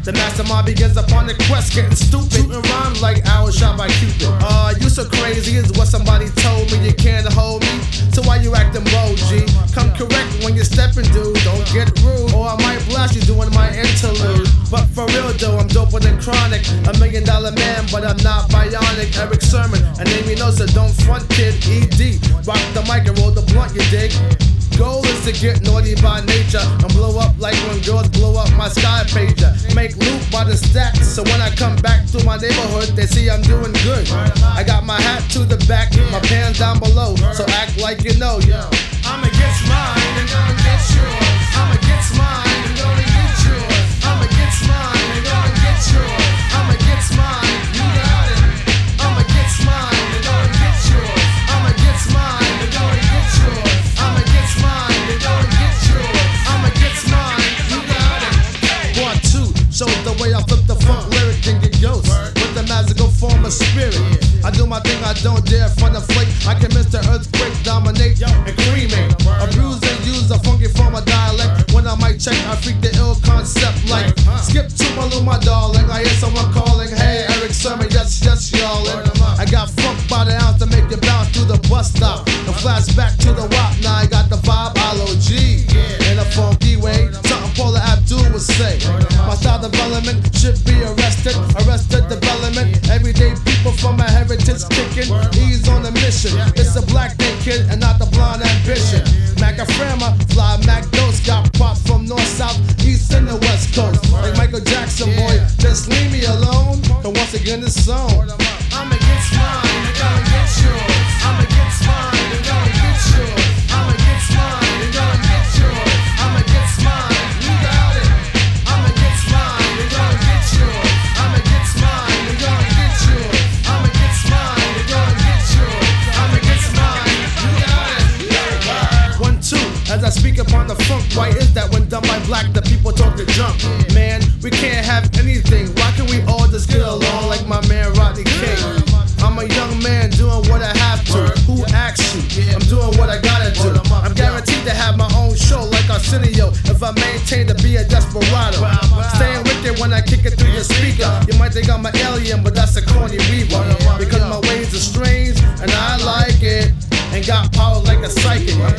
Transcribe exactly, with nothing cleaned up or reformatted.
The mastermind begins upon the quest, getting stupid, shooting rhymes like arrows shot by Cupid. Uh, you so crazy is what somebody told me. You can't hold me, so why you acting bold, G? Come correct when you're stepping, dude. Don't get rude, or I might blast you doing my interlude. But for real though, I'm doper than Chronic, a million dollar man, but I'm not bionic. Eric Sermon, a name you know, so don't front, kid. E D, rock the mic and roll the blunt, you dig? Goal is to get naughty by nature and blow up like when girls blow up my sky pager. Make loot by the stacks, so when I come back to my neighborhood, they see I'm doing good. I got my hat to the back, my pants down below, so act like you know. I'ma get mine and gonna get yours. I'ma get mine and gonna get yours. I'ma get mine and gonna get yours. I'ma get mine, you got it. I'ma get mine and gonna get yours. I'ma get mine and gonna get yours. I'ma get mine and gonna get yours. I'ma get mine, you got it. Part two shows the way I flip the funk lyric and get ghost with the magical form of spirit. I do my thing, I don't dare front a flake. I can miss the earthquake, dominate and cremate. Abuse and use a funky form of dialect. When I might check, I freak the ill concept like skip to my little my darling. I hear someone calling, hey Eric Sermon, yes yes y'allin'. I got funk by the ounce to make you bounce through the bus stop and flash back to the wop. Now I got the vibe, I L O G in a funky way. Something Paula Abdul would say. My style development should be arrested. Arrested development. Everyday people from my heritage kicking. He's on a mission. It's a black thing, kid, and not the blonde ambition. Mac Aframa, fly Mac Dose, got pop from north, south, east, and the west coast. Like Michael Jackson, boy, just leave me alone. And once again, it's song. I'ma get mine, and gonna get yours. I'ma get mine, and gonna get yours. I'ma get mine, and gonna get yours. I'ma get mine, you got it. I'ma get mine, and gonna get yours. I'ma get mine, and gonna get yours. I'ma get mine, and gonna get yours. I'ma get mine, you got it. One, two, as I speak upon the funk, why is that when done by black, the people talk the junk? Man, we can't have anything. Why can we all just get along like my man Rodney King? I'm a young man doing what I have to. Who asked you? I'm doing what I gotta do. I'm guaranteed to have my own show like Arsenio if I maintain to be a desperado. Staying wicked when I kick it through your speaker. You might think I'm an alien, but that's a corny reaver. Because my ways are strange and I like it. And got power like a psychic. I'm